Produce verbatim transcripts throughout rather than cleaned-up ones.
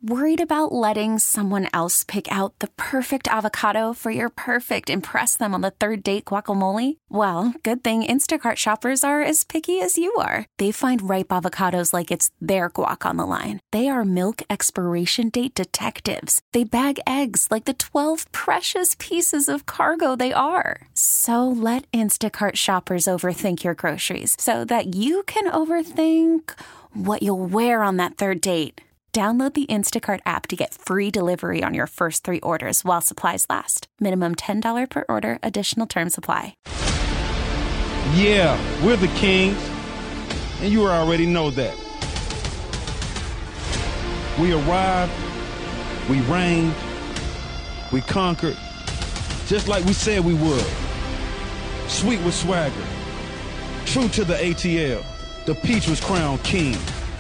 Worried about letting someone else pick out the perfect avocado for your perfect impress them on the third date guacamole? Well, good thing Instacart shoppers are as picky as you are. They find ripe avocados like it's their guac on the line. They are milk expiration date detectives. They bag eggs like the twelve precious pieces of cargo they are. So let Instacart shoppers overthink your groceries so that you can overthink what you'll wear on that third date. Download the Instacart app to get free delivery on your first three orders while supplies last. Minimum ten dollars per order. Additional terms apply. Yeah, we're the Kings, and you already know that. We arrived, we reigned, we conquered, just like we said we would. Sweet with swagger, true to the A T L, the Peach was crowned king.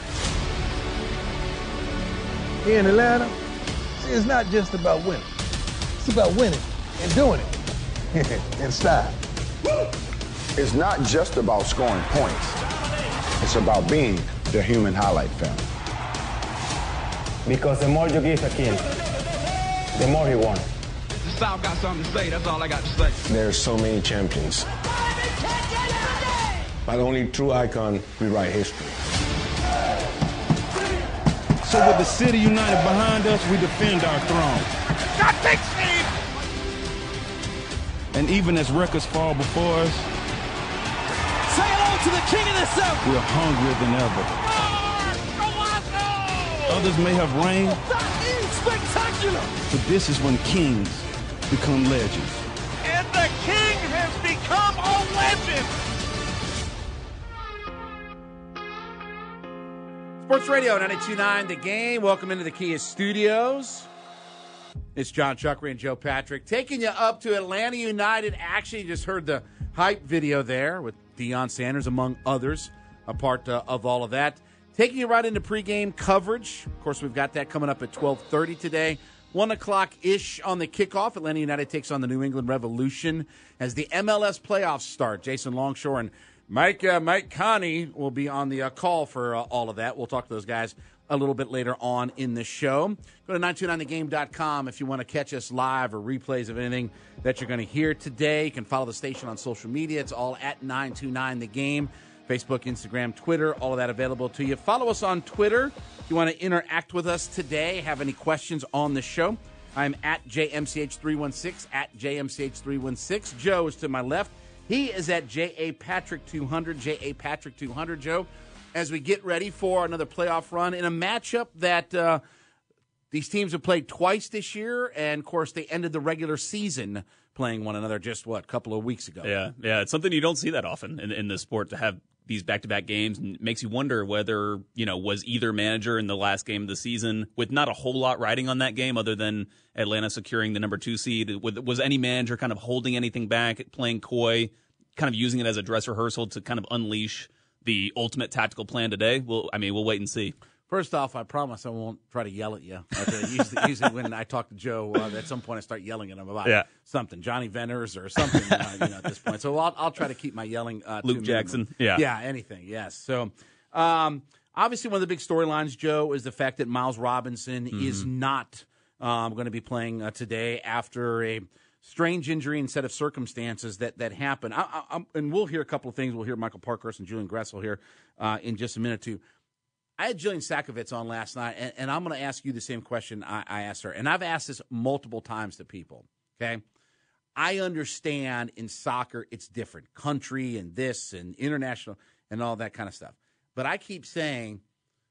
Here in Atlanta, see, it's not just about winning. It's about winning and doing it in style. It's not just about scoring points. It's about being the human highlight film. Because the more you give a kid, the more he wants. The South got something to say. That's all I got to say. There's so many champions. But only true icon rewrite history. So with the city united behind us, we defend our throne. Got big Steve! And even as records fall before us, say hello to the king of the South. We're hungrier than ever. Others may have reigned. That is spectacular! But this is when kings become legends. And the king has become a legend! Sports Radio ninety-two point nine The Game. Welcome into the Kia Studios. It's John Chuckery and Joe Patrick taking you up to Atlanta United. Actually, you just heard the hype video there with Deion Sanders, among others, a part uh, of all of that. Taking you right into pregame coverage. Of course, we've got that coming up at twelve thirty today. one o'clock-ish on the kickoff. Atlanta United takes on the New England Revolution as the M L S playoffs start. Jason Longshore and Mike uh, Mike Connie will be on the uh, call for uh, all of that. We'll talk to those guys a little bit later on in the show. Go to nine two nine the game dot com if you want to catch us live or replays of anything that you're going to hear today. You can follow the station on social media. It's all at nine two nine the game. Facebook, Instagram, Twitter, all of that available to you. Follow us on Twitter if you want to interact with us today, have any questions on the show. I'm at J M C H three one six, at J M C H three one six. Joe is to my left. He is at J A Patrick two hundred, J A Patrick two hundred, Joe, as we get ready for another playoff run in a matchup that uh, these teams have played twice this year, and, of course, they ended the regular season playing one another just, what, a couple of weeks ago. Yeah, yeah, it's something you don't see that often in, in this sport, to have these back-to-back games, and it makes you wonder whether, you know, was either manager in the last game of the season with not a whole lot riding on that game other than Atlanta securing the number two seed. Was any manager kind of holding anything back, playing coy, kind of using it as a dress rehearsal to kind of unleash the ultimate tactical plan today? Well, I mean, we'll wait and see. First off, I promise I won't try to yell at you. usually, usually when I talk to Joe, uh, at some point I start yelling at him about yeah. something, Johnny Venters or something uh, you know, at this point. So I'll, I'll try to keep my yelling uh, Luke to Jackson. minimum. Yeah. Yeah, anything, yes. So um, obviously one of the big storylines, Joe, is the fact that Miles Robinson mm-hmm. is not um, going to be playing uh, today after a strange injury and set of circumstances that, that happened. I, I, and we'll hear a couple of things. We'll hear Michael Parkhurst and Julian Gressel here uh, in just a minute, too. I had Jillian Sakovits on last night, and, and I'm going to ask you the same question I, I asked her. And I've asked this multiple times to people, okay? I understand in soccer it's different, country and this and international and all that kind of stuff. But I keep saying,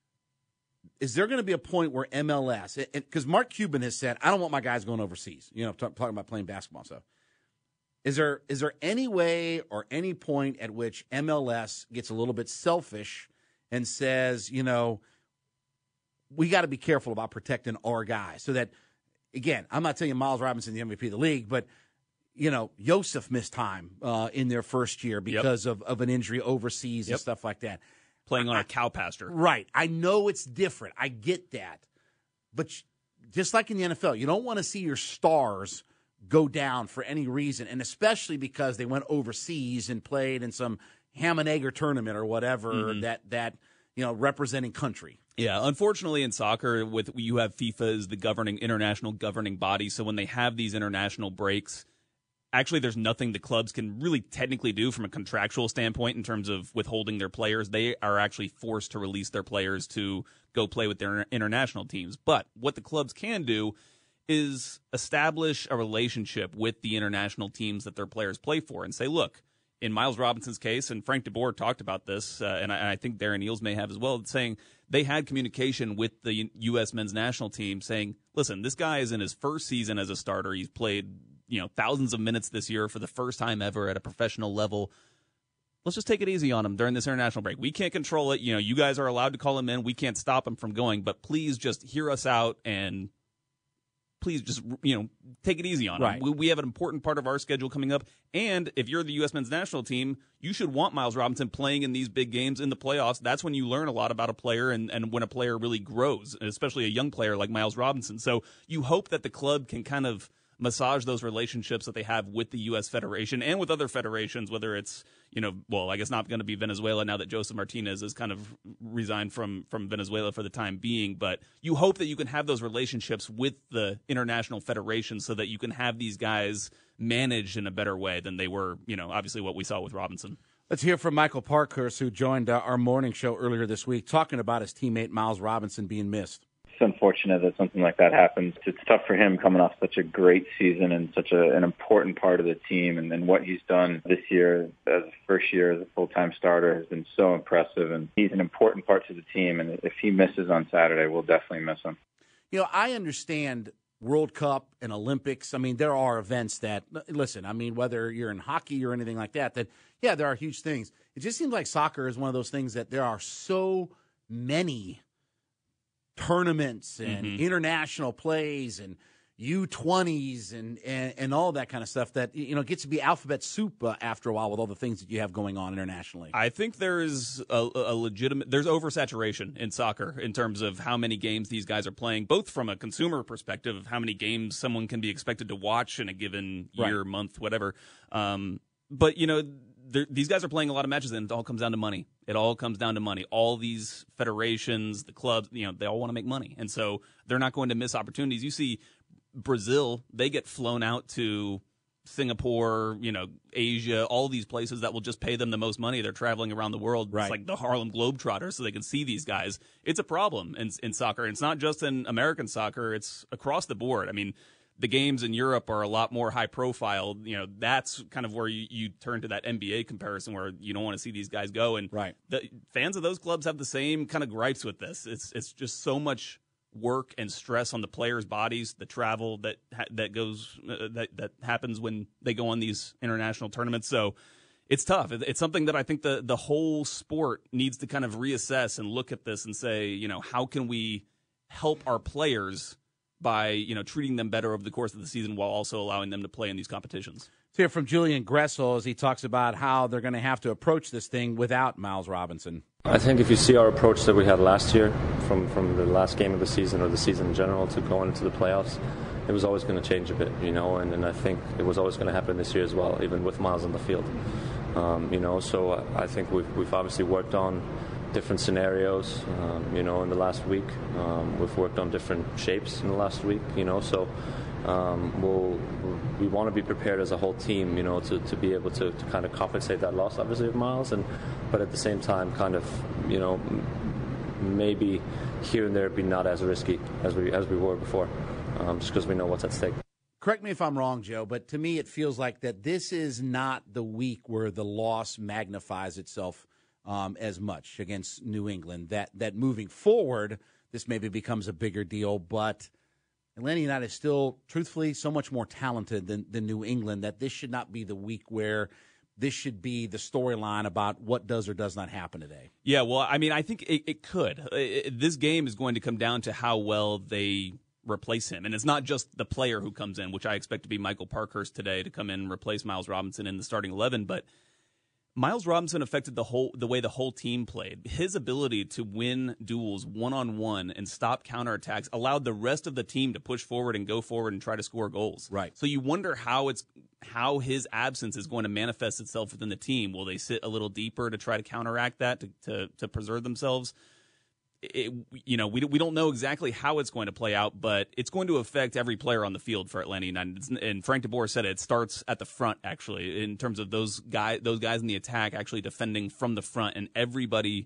is there going to be a point where M L S, because Mark Cuban has said, I don't want my guys going overseas, you know, talking about playing basketball and stuff. Is there is there any way or any point at which M L S gets a little bit selfish and says, you know, we got to be careful about protecting our guys so that, again, I'm not telling you Miles Robinson, the M V P of the league, but, you know, Joseph missed time uh, in their first year because yep. of, of an injury overseas yep. and stuff like that. Playing on a cow pasture. Right. I know it's different. I get that. But just like in the N F L, you don't want to see your stars go down for any reason, and especially because they went overseas and played in some ham and egger tournament or whatever mm-hmm. that, that, you know, representing country. Yeah, unfortunately in soccer, with you have FIFA as the governing international governing body, so when they have these international breaks, actually there's nothing the clubs can really technically do from a contractual standpoint in terms of withholding their players. They are actually forced to release their players to go play with their international teams. But what the clubs can do is establish a relationship with the international teams that their players play for and say, look, in Miles Robinson's case, and Frank DeBoer talked about this, uh, and, I, and I think Darren Eales may have as well, saying they had communication with the U S men's national team saying, listen, this guy is in his first season as a starter. He's played, you know, thousands of minutes this year for the first time ever at a professional level. Let's just take it easy on him during this international break. We can't control it. You know, you guys are allowed to call him in. We can't stop him from going, but please just hear us out and please just, you know, take it easy on right. him. We, we have an important part of our schedule coming up. And if you're the U S men's national team, you should want Miles Robinson playing in these big games in the playoffs. That's when you learn a lot about a player and, and when a player really grows, especially a young player like Miles Robinson. So you hope that the club can kind of massage those relationships that they have with the U S Federation and with other federations, whether it's, you know, well, I guess not going to be Venezuela now that Joseph Martinez has kind of resigned from, from Venezuela for the time being. But you hope that you can have those relationships with the international federation so that you can have these guys managed in a better way than they were, you know, obviously what we saw with Robinson. Let's hear from Michael Parkhurst, who joined uh, our morning show earlier this week, talking about his teammate Miles Robinson being missed. It's unfortunate that something like that happens. It's tough for him coming off such a great season and such a, an important part of the team. And, and what he's done this year as a first year as a full-time starter has been so impressive. And he's an important part to the team. And if he misses on Saturday, we'll definitely miss him. You know, I understand World Cup and Olympics. I mean, there are events that, listen, I mean, whether you're in hockey or anything like that, that, yeah, there are huge things. It just seems like soccer is one of those things that there are so many tournaments and mm-hmm. international plays and U twenties and, and, and all that kind of stuff that, you know, gets to be alphabet soup uh, after a while with all the things that you have going on internationally. I think there is a, a legitimate – there's oversaturation in soccer in terms of how many games these guys are playing, both from a consumer perspective of how many games someone can be expected to watch in a given year, right. month, whatever. Um, but, you know – these guys are playing a lot of matches, and it all comes down to money. It all comes down to money. All these federations, the clubs, you know, they all want to make money. And so they're not going to miss opportunities. You see Brazil, they get flown out to Singapore, you know, Asia, all these places that will just pay them the most money. They're traveling around the world. Right. It's like the Harlem Globetrotters so they can see these guys. It's a problem in, in soccer. And it's not just in American soccer. It's across the board. I mean, the games in Europe are a lot more high profile. You know, that's kind of where you, you turn to that N B A comparison where you don't want to see these guys go. And right. the fans of those clubs have the same kind of gripes with this. It's it's just so much work and stress on the players' bodies, the travel that that goes uh, that that happens when they go on these international tournaments. So it's tough. It's something that I think the the whole sport needs to kind of reassess and look at this and say, you know, how can we help our players by, you know, treating them better over the course of the season while also allowing them to play in these competitions. Let's hear from Julian Gressel as he talks about how they're going to have to approach this thing without Miles Robinson. I think if you see our approach that we had last year from, from the last game of the season or the season in general to going into the playoffs, it was always going to change a bit, you know, and, and I think it was always going to happen this year as well, even with Miles on the field. Um, you know, so I think we've, we've obviously worked on different scenarios, um, you know, in the last week. Um, we've worked on different shapes in the last week, you know, so um, we'll, we want to be prepared as a whole team, you know, to, to be able to, to kind of compensate that loss, obviously, of Miles, and but at the same time kind of, you know, maybe here and there be not as risky as we, as we were before, um, just because we know what's at stake. Correct me if I'm wrong, Joe, but to me it feels like that this is not the week where the loss magnifies itself Um, as much against New England, that that moving forward, this maybe becomes a bigger deal. But Atlanta United is still, truthfully, so much more talented than, than New England that this should not be the week where this should be the storyline about what does or does not happen today. Yeah, well, I mean, I think it, it could. It, this game is going to come down to how well they replace him. And it's not just the player who comes in, which I expect to be Michael Parkhurst today to come in and replace Miles Robinson in the starting eleven, but Miles Robinson affected the whole the way the whole team played. His ability to win duels one-on-one and stop counterattacks allowed the rest of the team to push forward and go forward and try to score goals. Right. So you wonder how it's how his absence is going to manifest itself within the team. Will they sit a little deeper to try to counteract that, to, to, to preserve themselves? it, you know, we we don't know exactly how it's going to play out, but it's going to affect every player on the field for Atlanta United. And Frank DeBoer said it, it starts at the front, actually, in terms of those guy those guys in the attack actually defending from the front, and everybody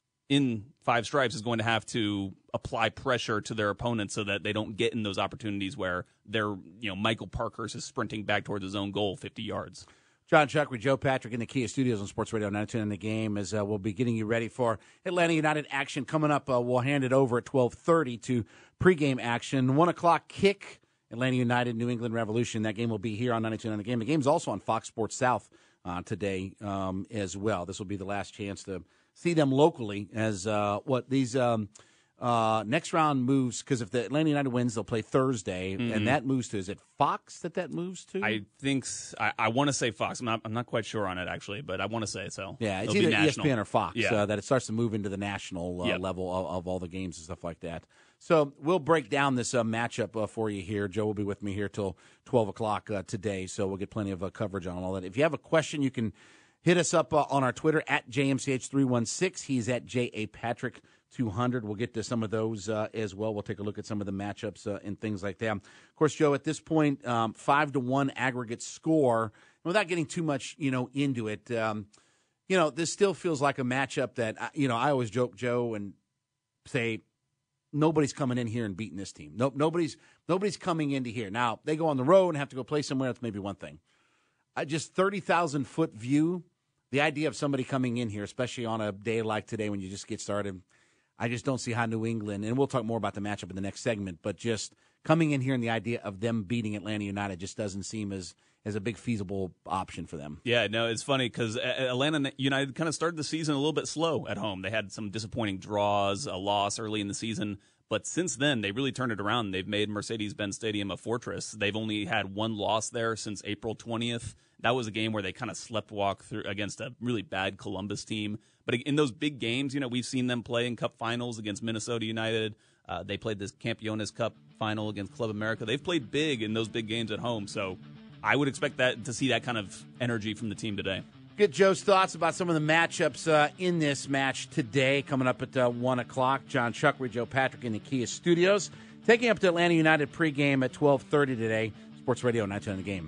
in Five Stripes is going to have to apply pressure to their opponents so that they don't get in those opportunities where they're, you know, Michael Parkhurst is sprinting back towards his own goal fifty yards. John Chuck with Joe Patrick in the Kia Studios on Sports Radio ninety-two in the game as uh, we'll be getting you ready for Atlanta United action coming up. Uh, we'll hand it over at twelve thirty to pregame action. one o'clock kick, Atlanta United, New England Revolution. That game will be here on ninety-two in the game. The game's also on Fox Sports South uh, today um, as well. This will be the last chance to see them locally as uh, what these um, – Uh, next round moves, because if the Atlanta United wins, they'll play Thursday, mm-hmm. and that moves to, is it Fox that that moves to? I think, I, I want to say Fox. I'm not, I'm not quite sure on it, actually, but I want to say so. Yeah, it's It'll either E S P N or Fox yeah. uh, that it starts to move into the national uh, yep. level of, of all the games and stuff like that. So we'll break down this uh, matchup uh, for you here. Joe will be with me here till twelve o'clock uh, today, so we'll get plenty of uh, coverage on all that. If you have a question, you can hit us up uh, on our Twitter at J M C H three one six. He's at J A Patrick two hundred. We'll get to some of those uh, as well. We'll take a look at some of the matchups uh, and things like that. Of course, Joe, at this point, um, five to one aggregate score. Without getting too much, you know, into it, um, you know, this still feels like a matchup that, you know, I always joke, Joe, and say nobody's coming in here and beating this team. Nope, nobody's nobody's coming into here. Now they go on the road and have to go play somewhere. That's maybe one thing. I just thirty thousand foot view. The idea of somebody coming in here, especially on a day like today when you just get started, I just don't see how New England, and we'll talk more about the matchup in the next segment, but just coming in here and the idea of them beating Atlanta United just doesn't seem as, as a big feasible option for them. Yeah, no, it's funny because Atlanta United kind of started the season a little bit slow at home. They had some disappointing draws, a loss early in the season, but since then they really turned it around. They've made Mercedes-Benz Stadium a fortress. They've only had one loss there since April twentieth. That was a game where they kind of sleptwalk through against a really bad Columbus team. But in those big games, you know, we've seen them play in Cup finals against Minnesota United. Uh, they played this Campeones Cup final against Club America. They've played big in those big games at home. So I would expect that to see that kind of energy from the team today. Get Joe's thoughts about some of the matchups uh, in this match today, coming up at uh, one o'clock. John Chuckry, Joe Patrick in the Kia Studios. Taking up to Atlanta United pregame at twelve thirty today. Sports Radio ninety-two in the game.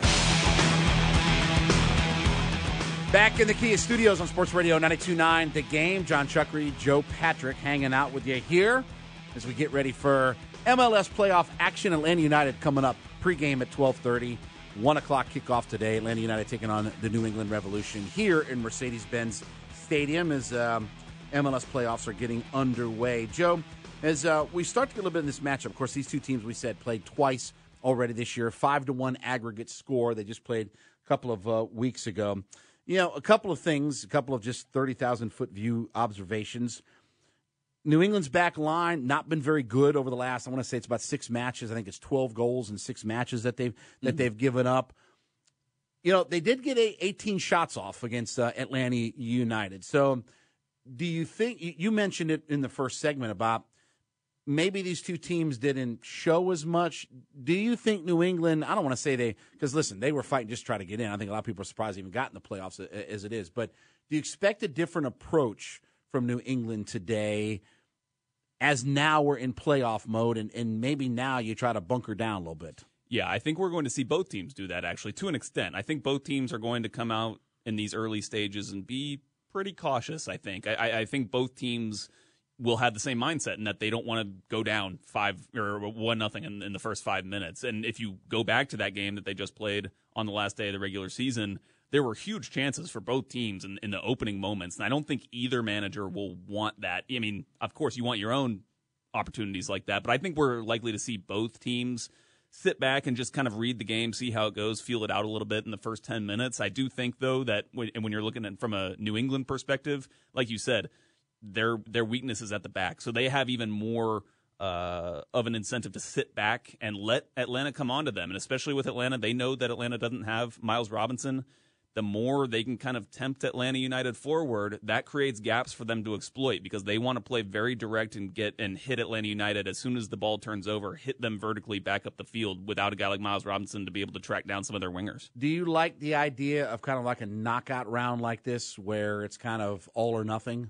Back in the Kia Studios on Sports Radio ninety-two point nine, The Game. John Chuckry, Joe Patrick hanging out with you here as we get ready for M L S playoff action. Atlanta United coming up pregame at twelve thirty. one o'clock kickoff today. Atlanta United taking on the New England Revolution here in Mercedes-Benz Stadium as um, M L S playoffs are getting underway. Joe, as uh, we start to get a little bit in this matchup, of course, these two teams we said played twice already this year. Five to one aggregate score. They just played a couple of uh, weeks ago. You know, a couple of things, a couple of just thirty thousand foot view observations. New England's back line not been very good over the last, I want to say it's about six matches. I think it's twelve goals in six matches that they've that mm-hmm. they've given up. You know, they did get a, eighteen shots off against uh, Atlanta United. So do you think, you mentioned it in the first segment about maybe these two teams didn't show as much. Do you think New England, I don't want to say they, because listen, they were fighting just to try to get in. I think a lot of people are surprised they even got in the playoffs as it is. But do you expect a different approach from New England today as now we're in playoff mode and, and maybe now you try to bunker down a little bit? Yeah, I think we're going to see both teams do that, actually, to an extent. I think both teams are going to come out in these early stages and be pretty cautious, I think. I, I think both teams will have the same mindset in that they don't want to go down five or one nothing in, in the first five minutes. And if you go back to that game that they just played on the last day of the regular season, there were huge chances for both teams in, in the opening moments. And I don't think either manager will want that. I mean, of course, you want your own opportunities like that, but I think we're likely to see both teams sit back and just kind of read the game, see how it goes, feel it out a little bit in the first ten minutes. I do think, though, that when, and when you're looking at it from a New England perspective, like you said, their their weakness is at the back. So they have even more uh, of an incentive to sit back and let Atlanta come onto them. And especially with Atlanta, they know that Atlanta doesn't have Miles Robinson. The more they can kind of tempt Atlanta United forward, that creates gaps for them to exploit because they want to play very direct and get and hit Atlanta United as soon as the ball turns over, hit them vertically back up the field without a guy like Miles Robinson to be able to track down some of their wingers. Do you like the idea of kind of like a knockout round like this where it's kind of all or nothing?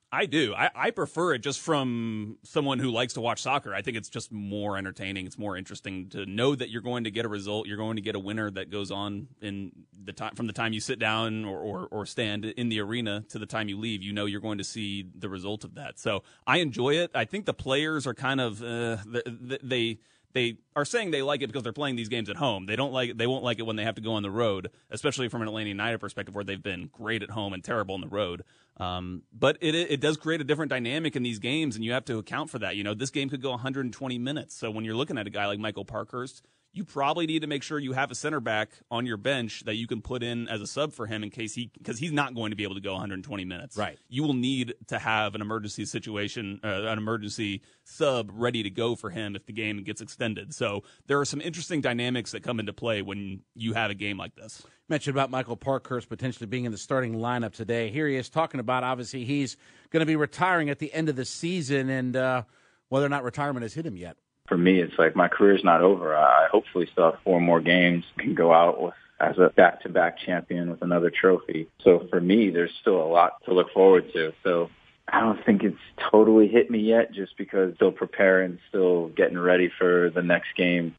I do. I, I prefer it just from someone who likes to watch soccer. I think it's just more entertaining. It's more interesting to know that you're going to get a result. You're going to get a winner that goes on in the time from the time you sit down or, or, or stand in the arena to the time you leave. You know you're going to see the result of that. So I enjoy it. I think the players are kind of uh, they. they They are saying they like it because they're playing these games at home. They don't like. They won't like it when they have to go on the road, especially from an Atlanta United perspective, where they've been great at home and terrible on the road. Um, but it it does create a different dynamic in these games, and you have to account for that. You know, this game could go one hundred twenty minutes. So when you're looking at a guy like Michael Parkhurst, you probably need to make sure you have a center back on your bench that you can put in as a sub for him in case he, because he's not going to be able to go one hundred twenty minutes. Right. You will need to have an emergency situation, uh, an emergency sub ready to go for him if the game gets extended. So there are some interesting dynamics that come into play when you have a game like this. Mentioned about Michael Parkhurst potentially being in the starting lineup today. Here he is talking about, obviously, he's going to be retiring at the end of the season, and uh, whether or not retirement has hit him yet. For me, it's like my career's not over. I hopefully still have four more games, can go out with as a back-to-back champion with another trophy. So for me, there's still a lot to look forward to. So I don't think it's totally hit me yet, just because still preparing, still getting ready for the next game.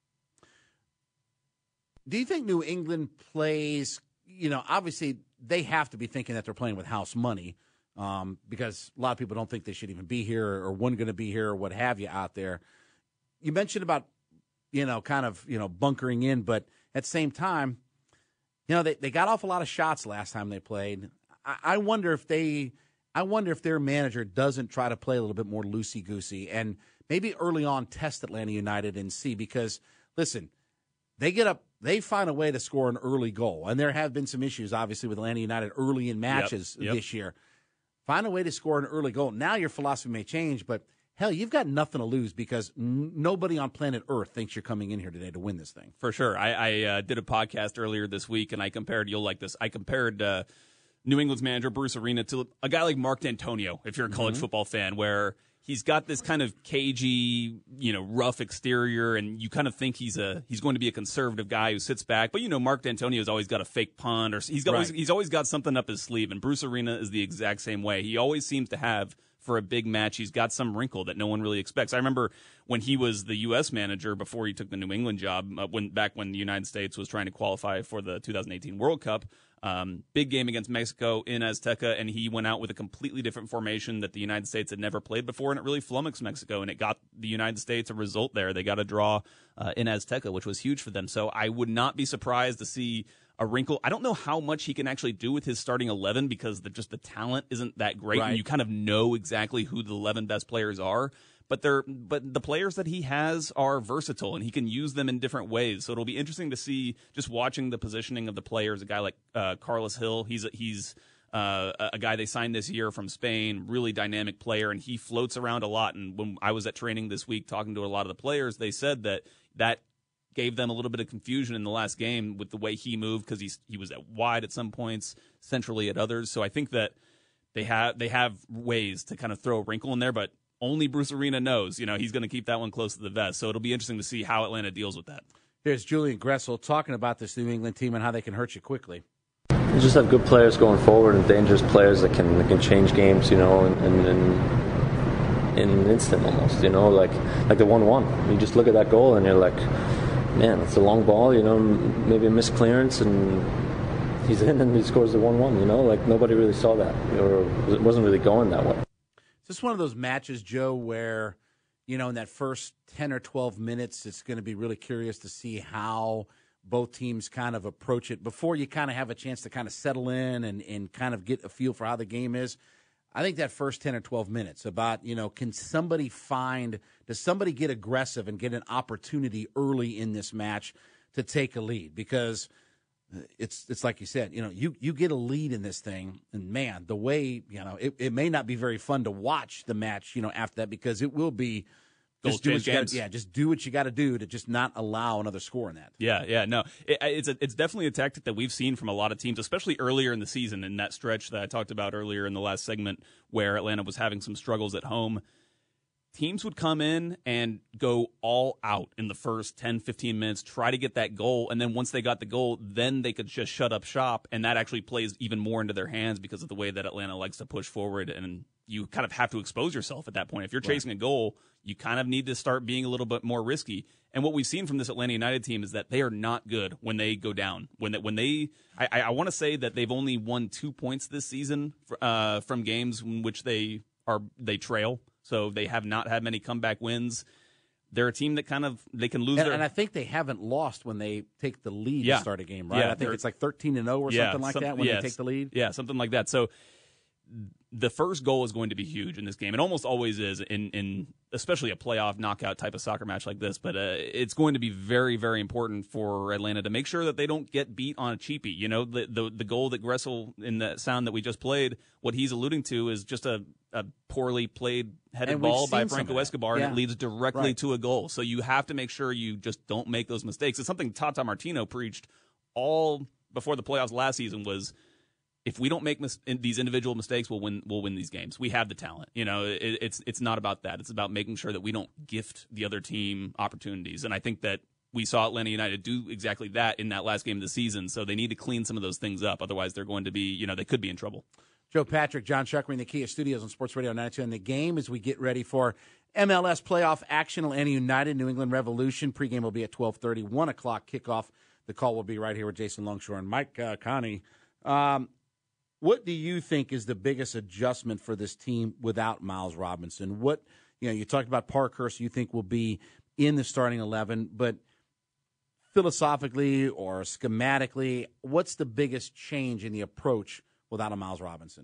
Do you think New England plays, you know, obviously they have to be thinking that they're playing with house money um, because a lot of people don't think they should even be here or weren't going to be here or what have you out there. You mentioned about, you know, kind of, you know, bunkering in, but at the same time, you know, they, they got off a lot of shots last time they played. I, I wonder if they, I wonder if their manager doesn't try to play a little bit more loosey-goosey and maybe early on test Atlanta United and see, because, listen, they get up, they find a way to score an early goal. And there have been some issues, obviously, with Atlanta United early in matches yep, yep. this year. Find a way to score an early goal. Now your philosophy may change, but hell, you've got nothing to lose because n- nobody on planet Earth thinks you're coming in here today to win this thing. For sure. I, I uh, did a podcast earlier this week, and I compared, you'll like this, I compared uh, New England's manager, Bruce Arena, to a guy like Mark D'Antonio, if you're a college mm-hmm. football fan, where he's got this kind of cagey, you know, rough exterior, and you kind of think he's a he's going to be a conservative guy who sits back. But, you know, Mark D'Antonio's always got a fake punt, or he's, got, right. always, he's always got something up his sleeve, and Bruce Arena is the exact same way. He always seems to have, for a big match, he's got some wrinkle that no one really expects. I remember when he was the U S manager before he took the New England job, uh, when back when the United States was trying to qualify for the two thousand eighteen World Cup, um, big game against Mexico in Azteca, and he went out with a completely different formation that the United States had never played before, and it really flummoxed Mexico, and it got the United States a result there. They got a draw uh, in Azteca, which was huge for them. So I would not be surprised to see a wrinkle. I don't know how much he can actually do with his starting eleven because the, just the talent isn't that great, right. and you kind of know exactly who the eleven best players are. But they're but the players that he has are versatile, and he can use them in different ways. So it'll be interesting to see, just watching the positioning of the players. A guy like uh, Carlos Hill, he's he's uh, a guy they signed this year from Spain, really dynamic player, and he floats around a lot. And when I was at training this week talking to a lot of the players, they said that that gave them a little bit of confusion in the last game with the way he moved, because he's he was at wide at some points, centrally at others. So I think that they have they have ways to kind of throw a wrinkle in there, but only Bruce Arena knows. You know, he's going to keep that one close to the vest. So it'll be interesting to see how Atlanta deals with that. Here's Julian Gressel talking about this New England team and how they can hurt you quickly. You just have good players going forward and dangerous players that can that can change games, you know, in, in, in, in an instant almost, you know, like like the one one. You just look at that goal and you're like, man, it's a long ball, you know, maybe a missed clearance, and he's in and he scores the one one, you know, like nobody really saw that, or it wasn't really going that way. Is this one of those matches, Joe, where, you know, in that first ten or twelve minutes, it's going to be really curious to see how both teams kind of approach it before you kind of have a chance to kind of settle in and, and kind of get a feel for how the game is? I think that first ten or twelve minutes about, you know, can somebody find, does somebody get aggressive and get an opportunity early in this match to take a lead? Because it's it's like you said, you know, you, you get a lead in this thing, and man, the way, you know, it, it may not be very fun to watch the match, you know, after that, because it will be just do what you gotta, yeah, just do what you got to do to just not allow another score in that. Yeah, yeah, no, it, it's a, it's definitely a tactic that we've seen from a lot of teams, especially earlier in the season, in that stretch that I talked about earlier in the last segment where Atlanta was having some struggles at home. teams would come in and go all out in the first ten, fifteen minutes, try to get that goal, and then once they got the goal, then they could just shut up shop, and that actually plays even more into their hands because of the way that Atlanta likes to push forward, and you kind of have to expose yourself at that point. If you're chasing right. a goal, you kind of need to start being a little bit more risky. And what we've seen from this Atlanta United team is that they are not good when they go down. When they, when they, I, I want to say that they've only won two points this season uh, from games in which they are they trail. So they have not had many comeback wins. They're a team that kind of they can lose. And, their, and I think they haven't lost when they take the lead yeah. to start a game, right? Yeah, I think it's like thirteen and oh or yeah, something like some, that when yeah, they take the lead. Yeah, something like that. So the first goal is going to be huge in this game. It almost always is in, in especially a playoff knockout type of soccer match like this. But uh, it's going to be very, very important for Atlanta to make sure that they don't get beat on a cheapie. You know, the the, the goal that Gressel in the sound that we just played, what he's alluding to is just a, a poorly played headed ball by Franco Escobar, yeah. and it leads directly right. to a goal. So you have to make sure you just don't make those mistakes. It's something Tata Martino preached all before the playoffs last season was, if we don't make mis- in these individual mistakes, we'll win. We'll win these games. We have the talent. You know, it, it's it's not about that. It's about making sure that we don't gift the other team opportunities. And I think that we saw Atlanta United do exactly that in that last game of the season. So they need to clean some of those things up. Otherwise, they're going to be, you know, they could be in trouble. Joe Patrick, John Chuckery in the Kia Studios on Sports Radio ninety-two. And the game as we get ready for M L S playoff action. Atlanta United, New England Revolution. Pregame will be at twelve thirty. one o'clock kickoff. The call will be right here with Jason Longshore and Mike uh, Connie. Um, What do you think is the biggest adjustment for this team without Miles Robinson? What, you know, you talked about Parkhurst, you think will be in the starting eleven, but philosophically or schematically, what's the biggest change in the approach without a Miles Robinson?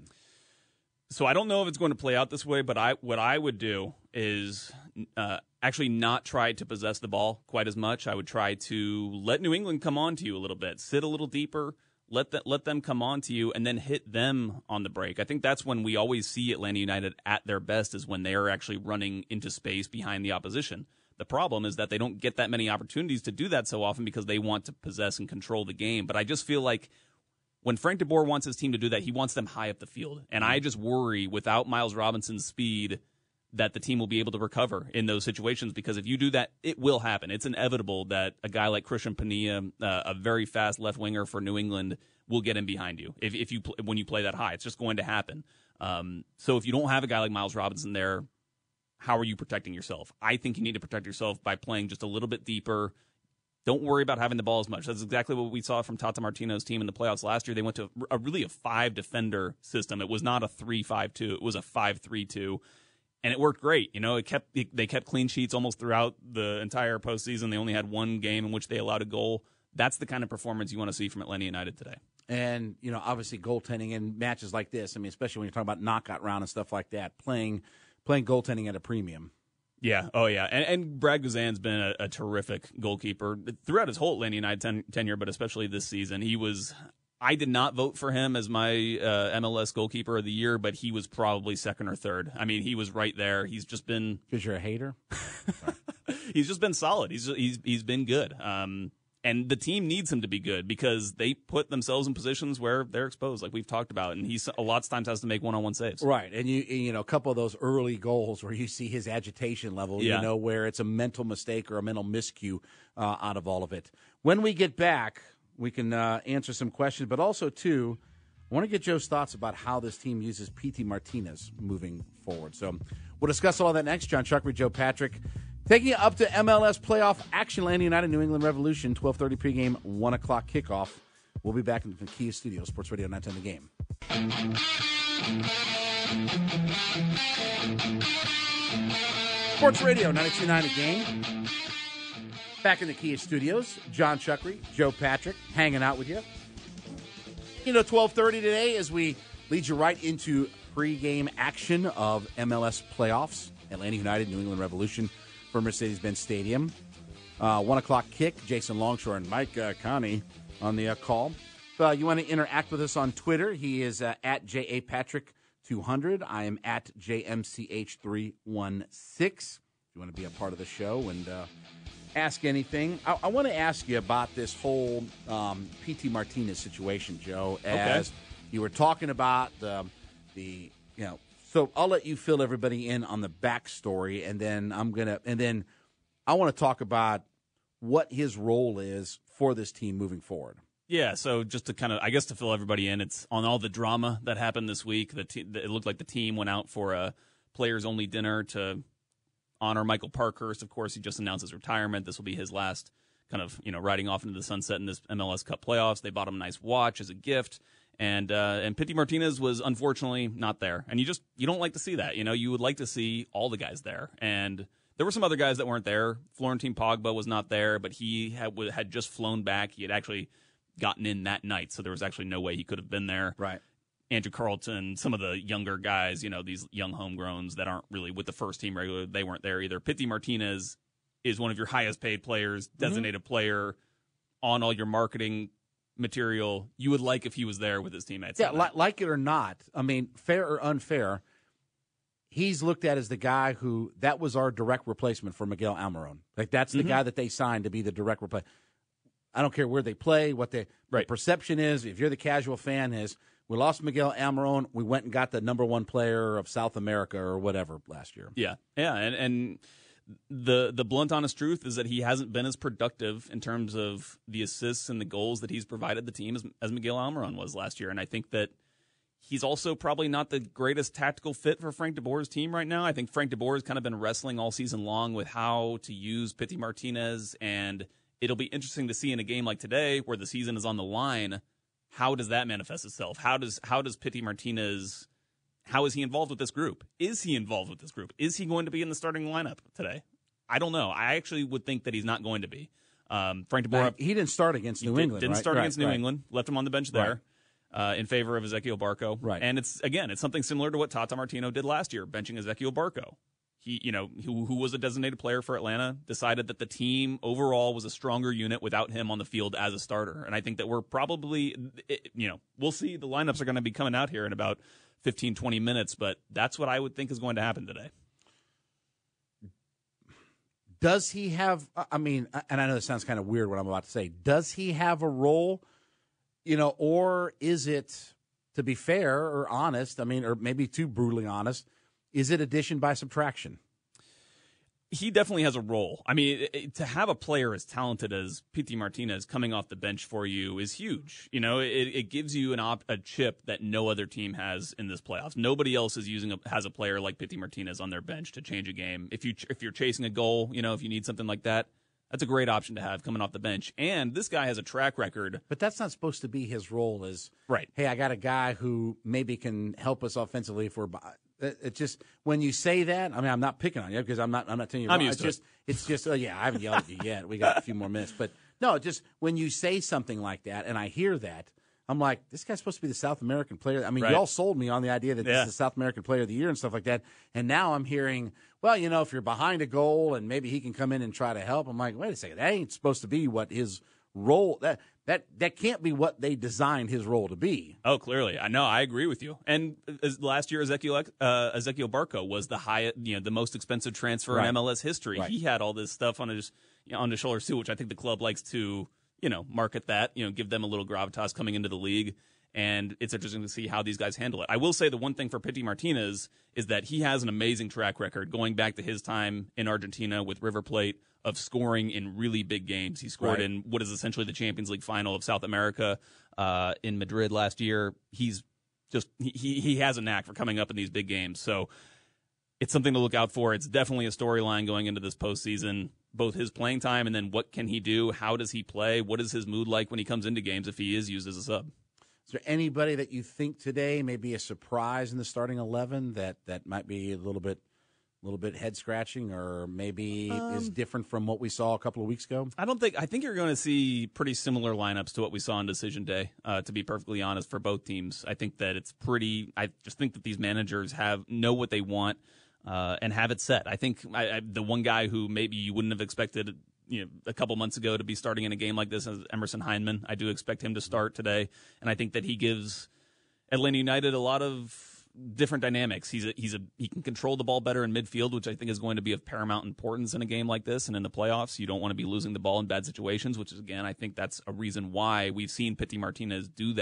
So I don't know if it's going to play out this way, but I what I would do is uh, actually not try to possess the ball quite as much. I would try to let New England come on to you a little bit, sit a little deeper, let the, let them come on to you, and then hit them on the break. I think that's when we always see Atlanta United at their best, is when they are actually running into space behind the opposition. The problem is that they don't get that many opportunities to do that so often because they want to possess and control the game. But I just feel like when Frank de Boer wants his team to do that, he wants them high up the field. And I just worry, without Miles Robinson's speed, that the team will be able to recover in those situations, because if you do that, it will happen. It's inevitable that a guy like Christian Pania, uh, a very fast left winger for New England, will get in behind you if, if you pl- when you play that high. It's just going to happen. Um, so if you don't have a guy like Miles Robinson there, how are you protecting yourself? I think you need to protect yourself by playing just a little bit deeper. Don't worry about having the ball as much. That's exactly what we saw from Tata Martino's team in the playoffs last year. They went to a, a really a five-defender system. It was not a three five two. It was a five three two. And it worked great. You know, it kept it, they kept clean sheets almost throughout the entire postseason. They only had one game in which they allowed a goal. That's the kind of performance you want to see from Atlanta United today. And, you know, obviously goaltending in matches like this, I mean, especially when you're talking about knockout round and stuff like that, playing playing goaltending at a premium. Yeah, oh yeah. And, and Brad Guzan's been a, a terrific goalkeeper throughout his whole Atlanta United ten, tenure, but especially this season. He was... I did not vote for him as my uh, M L S goalkeeper of the year, but he was probably second or third. I mean, he was right there. He's just been... Because you're a hater? He's just been solid. He's he's he's been good. Um, and the team needs him to be good because they put themselves in positions where they're exposed, like we've talked about. And he a lot of times has to make one-on-one saves. Right. And, you you know, a couple of those early goals where you see his agitation level, yeah. you know, where it's a mental mistake or a mental miscue uh, out of all of it. When we get back... We can uh, answer some questions, but also, too, I want to get Joe's thoughts about how this team uses P T Martinez moving forward. So we'll discuss all that next. John Chuckery, Joe Patrick, taking you up to M L S playoff action. Atlanta United, New England Revolution, twelve thirty pregame, one o'clock kickoff. We'll be back in the Kia Studios, Sports Radio nine ten The Game. Sports Radio ninety-two point nine The Game. Back in the Kia Studios, John Chuckery, Joe Patrick, hanging out with you. You know, twelve thirty today as we lead you right into pregame action of M L S playoffs. Atlanta United, New England Revolution for Mercedes-Benz Stadium. Uh, one o'clock kick, Jason Longshore and Mike uh, Connie on the uh, call. If uh, you want to interact with us on Twitter, he is uh, at J A Patrick two hundred. I am at J M C H three one six. If you want to be a part of the show and... Uh, ask anything. I, I want to ask you about this whole um, P T Martinez situation, Joe. As okay. you were talking about the, the you know So I'll let you fill everybody in on the backstory, and then I'm gonna, and then I want to talk about what his role is for this team moving forward. Yeah, so just to kind of, I guess to fill everybody in, it's on all the drama that happened this week. The te- it looked like the team went out for a players-only dinner to honor Michael Parkhurst. Of course, he just announced his retirement. This will be his last kind of, you know, riding off into the sunset in this M L S Cup playoffs. They bought him a nice watch as a gift. And uh, and Pity Martinez was unfortunately not there. And you just, you don't like to see that. You know, you would like to see all the guys there. And there were some other guys that weren't there. Florentin Pogba was not there, but he had, had just flown back. He had actually gotten in that night, so there was actually no way he could have been there. Right. Andrew Carlton, some of the younger guys, you know, these young homegrowns that aren't really with the first team regularly, they weren't there either. Pity Martinez is one of your highest paid players, designated mm-hmm. player on all your marketing material. You would like if he was there with his teammates. Yeah, li- like it or not, I mean, fair or unfair, he's looked at as the guy who, that was our direct replacement for Miguel Almiron. Like, that's the mm-hmm. guy that they signed to be the direct replacement. I don't care where they play, what the, right. the perception is. If you're the casual fan, is we lost Miguel Almiron, we went and got the number one player of South America or whatever last year. Yeah, yeah, and and the the blunt, honest truth is that he hasn't been as productive in terms of the assists and the goals that he's provided the team as, as Miguel Almiron was last year. And I think that he's also probably not the greatest tactical fit for Frank de Boer's team right now. I think Frank de Boer has kind of been wrestling all season long with how to use Pity Martinez, and it'll be interesting to see in a game like today where the season is on the line, how does that manifest itself? How does how does Pity Martinez, how is he involved with this group? Is he involved with this group? Is he going to be in the starting lineup today? I don't know. I actually would think that he's not going to be. Um, Frank de Boer, now, he didn't start against New did, England, Didn't right? start right, against New right. England. Left him on the bench there right. uh, in favor of Ezequiel Barco. Right. And it's, again, it's something similar to what Tata Martino did last year, benching Ezequiel Barco. He, you know, who, who was a designated player for Atlanta, decided that the team overall was a stronger unit without him on the field as a starter. And I think that we're probably, you know, we'll see. The lineups are going to be coming out here in about fifteen, twenty minutes, but that's what I would think is going to happen today. Does he have, I mean, and I know this sounds kind of weird what I'm about to say, does he have a role, you know, or is it, to be fair or honest, I mean, or maybe too brutally honest, is it addition by subtraction? He definitely has a role. I mean, it, it, to have a player as talented as Pity Martinez coming off the bench for you is huge. You know, it, it gives you an op, a chip that no other team has in this playoffs. Nobody else is using a, has a player like Pity Martinez on their bench to change a game. If you if you're chasing a goal, you know, if you need something like that, that's a great option to have coming off the bench. And this guy has a track record. But that's not supposed to be his role as, right. Hey, I got a guy who maybe can help us offensively if we're It, it just, when you say that, I mean, I'm not picking on you because I'm not, I'm not telling you. I'm wrong. used it's to just, it. It's just, oh yeah, I haven't yelled at you yet. We got a few more minutes, but no, just when you say something like that, and I hear that, I'm like, this guy's supposed to be the South American player. I mean, right. y'all sold me on the idea that yeah. this is the South American player of the year and stuff like that. And now I'm hearing, well, you know, if you're behind a goal and maybe he can come in and try to help. I'm like, wait a second, that ain't supposed to be what his role, that that that can't be what they designed his role to be. Oh, clearly, I know, I agree with you. And as last year, Ezequiel uh, Ezequiel Barco was the high, you know, the most expensive transfer right. in M L S history. Right. He had all this stuff on his you know, on his shoulders too, which I think the club likes to, you know, market that, you know, give them a little gravitas coming into the league. And it's interesting to see how these guys handle it. I will say the one thing for Pity Martinez is that he has an amazing track record going back to his time in Argentina with River Plate of scoring in really big games. He scored right. in what is essentially the Champions League final of South America uh, in Madrid last year. He's just he he has a knack for coming up in these big games. So it's something to look out for. It's definitely a storyline going into this postseason, both his playing time and then what can he do? How does he play? What is his mood like when he comes into games if he is used as a sub? Is there anybody that you think today may be a surprise in the starting eleven that, that might be a little bit a little bit head scratching or maybe um, is different from what we saw a couple of weeks ago? I don't think I think you're going to see pretty similar lineups to what we saw on decision day, uh, to be perfectly honest, for both teams. I think that it's pretty I just think that these managers have know what they want uh, and have it set. I think I, I, the one guy who maybe you wouldn't have expected you know, a couple months ago to be starting in a game like this as Emerson Hyndman. I do expect him to start today, and I think that he gives Atlanta United a lot of different dynamics. He's a, he's a he can control the ball better in midfield, which I think is going to be of paramount importance in a game like this and in the playoffs. You don't want to be losing the ball in bad situations, which is, again, I think that's a reason why we've seen Pity Martinez do that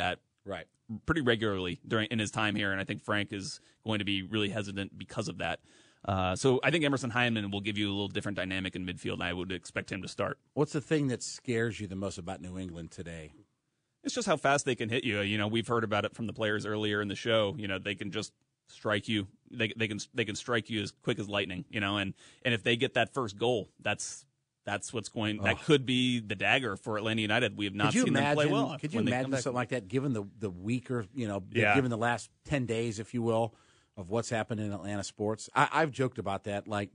right, pretty regularly during in his time here, and I think Frank is going to be really hesitant because of that. Uh, so I think Emerson Hyndman will give you a little different dynamic in midfield, and I would expect him to start. What's the thing that scares you the most about New England today? It's just how fast they can hit you. You know, we've heard about it from the players earlier in the show. You know, they can just strike you. They they can they can strike you as quick as lightning. You know, and and if they get that first goal, that's that's what's going. Oh. That could be the dagger for Atlanta United. We have not seen imagine, them play well. Could you imagine something like that? Given the the weaker, you know, yeah. given the last ten days, if you will, of what's happened in Atlanta sports, I, I've joked about that. Like,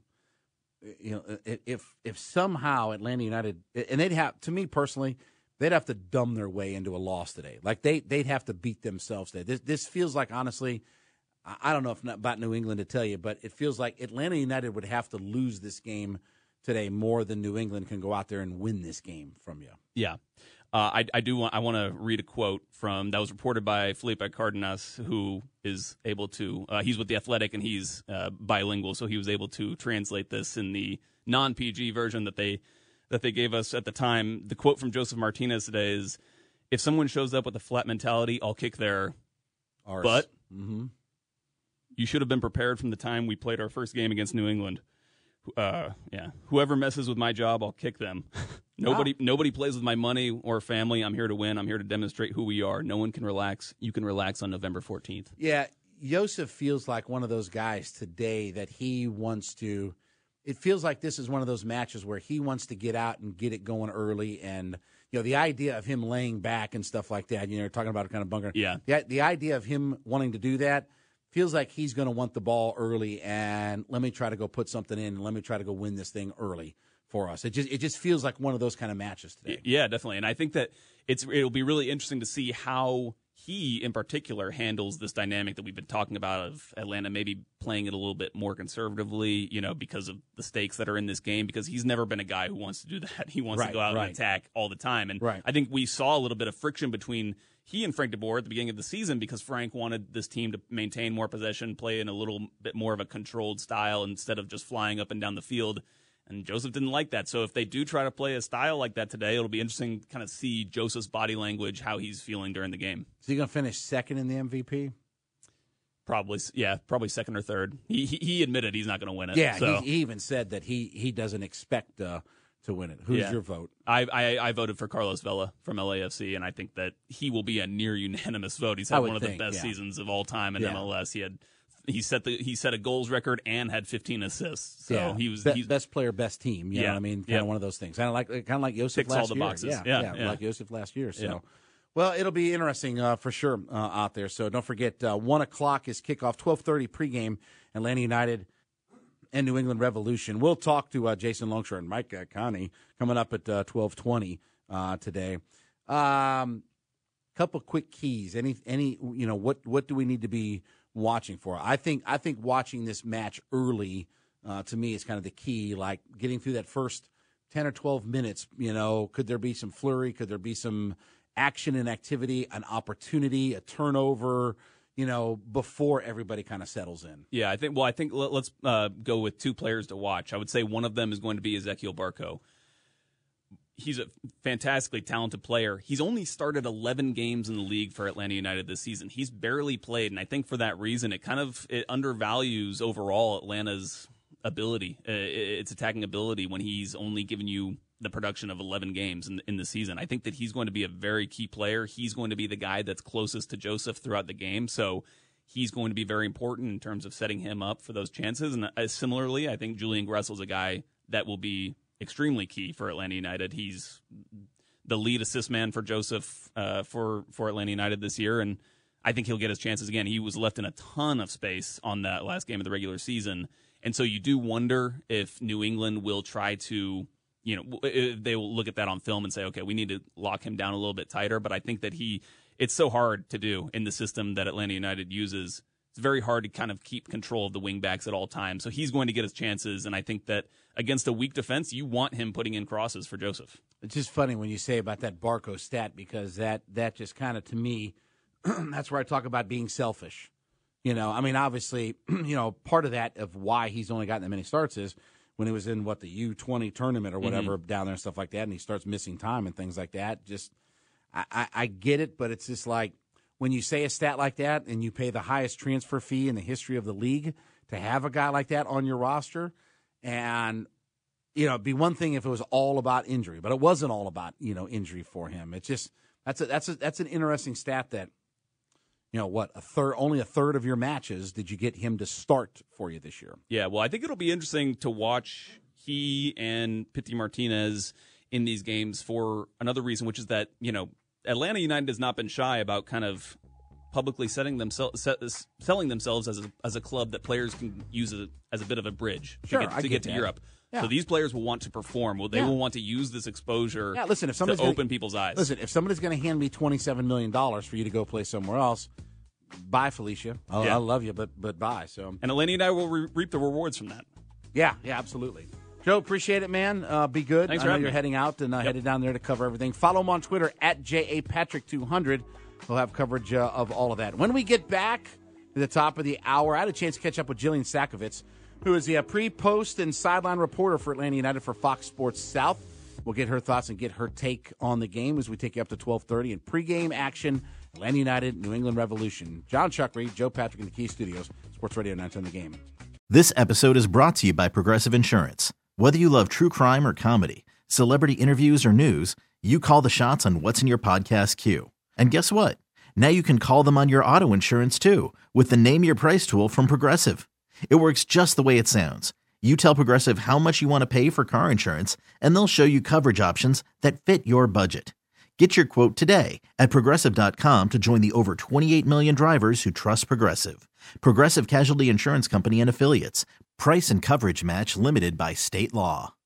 you know, if if somehow Atlanta United, and they'd have, to me personally, they'd have to dumb their way into a loss today. Like they they'd have to beat themselves today. This this feels like, honestly, I don't know if not about New England to tell you, but it feels like Atlanta United would have to lose this game today more than New England can go out there and win this game from you. Yeah. Uh, I, I do want I want to read a quote from that was reported by Felipe Cardenas, who is able to uh, he's with The Athletic and he's uh, bilingual, so he was able to translate this in the non-P G version that they that they gave us at the time. The quote from Joseph Martinez today is, "If someone shows up with a flat mentality, I'll kick their Arse. butt. Mm-hmm. You should have been prepared from the time we played our first game against New England. Uh, yeah, whoever messes with my job, I'll kick them. Nobody, wow. nobody plays with my money or family. I'm here to win. I'm here to demonstrate who we are. No one can relax. You can relax on November fourteenth. Yeah, Josef feels like one of those guys today that he wants to. It feels like this is one of those matches where he wants to get out and get it going early, and you know the idea of him laying back and stuff like that. You know, talking about a kind of bunker. Yeah, the, the idea of him wanting to do that. Feels like he's going to want the ball early, and let me try to go put something in, and let me try to go win this thing early for us. It just it just feels like one of those kind of matches today. Yeah, definitely. And I think that it's it'll be really interesting to see how he, in particular, handles this dynamic that we've been talking about of Atlanta maybe playing it a little bit more conservatively, you know, because of the stakes that are in this game, because he's never been a guy who wants to do that. He wants right, to go out right. and attack all the time. And right. I think we saw a little bit of friction between he and Frank DeBoer at the beginning of the season because Frank wanted this team to maintain more possession, play in a little bit more of a controlled style instead of just flying up and down the field. And Josef didn't like that. So if they do try to play a style like that today, it'll be interesting to kind of see Josef's body language, how he's feeling during the game. Is he going to finish second in the M V P? Probably, yeah, probably second or third. He he, he admitted he's not going to win it. Yeah, so. he, he even said that he, he doesn't expect uh, to win it. Who's yeah. your vote? I, I I voted for Carlos Vela from L A F C, and I think that he will be a near unanimous vote. He's had one of think, the best yeah. seasons of all time in yeah. M L S. He had he set the he set a goals record and had fifteen assists. So yeah. he was Be- he's, best player, best team. You yeah. know what I mean? Kind yeah. of one of those things. Kind of like kind of like Josef Ticks last all the year. boxes. Yeah, Yeah, yeah, yeah. like Josef last year. So. Yeah. Well, it'll be interesting uh, for sure uh, out there. So don't forget, uh, one o'clock is kickoff, twelve thirty pregame, Atlanta United and New England Revolution. We'll talk to uh, Jason Longshore and Mike uh, Connie coming up at uh, twelve twenty uh, today. Um, couple quick keys. Any, any, you know, what, what do we need to be watching for? I think, I think watching this match early uh, to me is kind of the key. Like getting through that first ten or twelve minutes, you know, could there be some flurry? Could there be some action and activity, an opportunity, a turnover, you know, before everybody kind of settles in? Yeah, I think, well, I think let, let's uh, go with two players to watch. I would say one of them is going to be Ezequiel Barco. He's a fantastically talented player. He's only started eleven games in the league for Atlanta United this season. He's barely played, and I think for that reason, it kind of it undervalues overall Atlanta's ability, uh, its attacking ability, when he's only given you the production of eleven games in, in the season. I think that he's going to be a very key player. He's going to be the guy that's closest to Josef throughout the game, so he's going to be very important in terms of setting him up for those chances. And uh, similarly, I think Julian Gressel is a guy that will be extremely key for Atlanta United. He's the lead assist man for Josef uh, for, for Atlanta United this year, and I think he'll get his chances again. He was left in a ton of space on that last game of the regular season, and so you do wonder if New England will try to, you know, they will look at that on film and say, okay, we need to lock him down a little bit tighter. But I think that he, it's so hard to do in the system that Atlanta United uses. It's very hard to kind of keep control of the wingbacks at all times. So he's going to get his chances. And I think that against a weak defense, you want him putting in crosses for Josef. It's just funny when you say about that Barco stat, because that, that just kind of, to me, that's where I talk about being selfish. You know, I mean, obviously, you know, part of that of why he's only gotten that many starts is when he was in, what, the U twenty tournament or whatever mm-hmm. down there and stuff like that, and he starts missing time and things like that. Just, I, I, I get it, but it's just like, when you say a stat like that and you pay the highest transfer fee in the history of the league to have a guy like that on your roster. And, you know, it'd be one thing if it was all about injury, but it wasn't all about, you know, injury for him. It's just that's a, that's a, that's an interesting stat that, you know, what, a third, only a third of your matches did you get him to start for you this year? Yeah, well, I think it'll be interesting to watch he and Pity Martinez in these games for another reason, which is that, you know, Atlanta United has not been shy about kind of publicly setting themselves, selling themselves as a, as a club that players can use a, as a bit of a bridge sure, to get, to, get get to that. Europe. Yeah. So these players will want to perform. Well, they yeah. will want to use this exposure yeah, listen, if to somebody's open gonna, people's eyes. Listen, if somebody's going to hand me twenty-seven million dollars for you to go play somewhere else, bye, Felicia. I yeah. love you, but but bye. So, and Atlanta and I will re- reap the rewards from that. Yeah, yeah, absolutely. Joe, appreciate it, man. Uh, be good. Thanks I for know having you're me. heading out and uh, Yep. headed down there to cover everything. Follow him on Twitter at J A Patrick two hundred. We'll have coverage uh, of all of that. When we get back to the top of the hour, I had a chance to catch up with Jillian Sakovits, who is the uh, pre, post, and sideline reporter for Atlanta United for Fox Sports South. We'll get her thoughts and get her take on the game as we take you up to twelve thirty in pregame action. Atlanta United, New England Revolution. John Chuckery, Joe Patrick in the Key Studios, Sports Radio nine ten The Game. This episode is brought to you by Progressive Insurance. Whether you love true crime or comedy, celebrity interviews or news, you call the shots on what's in your podcast queue. And guess what? Now you can call them on your auto insurance too with the Name Your Price tool from Progressive. It works just the way it sounds. You tell Progressive how much you want to pay for car insurance, and they'll show you coverage options that fit your budget. Get your quote today at Progressive dot com to join the over twenty-eight million drivers who trust Progressive. Progressive Casualty Insurance Company and Affiliates. Price and coverage match limited by state law.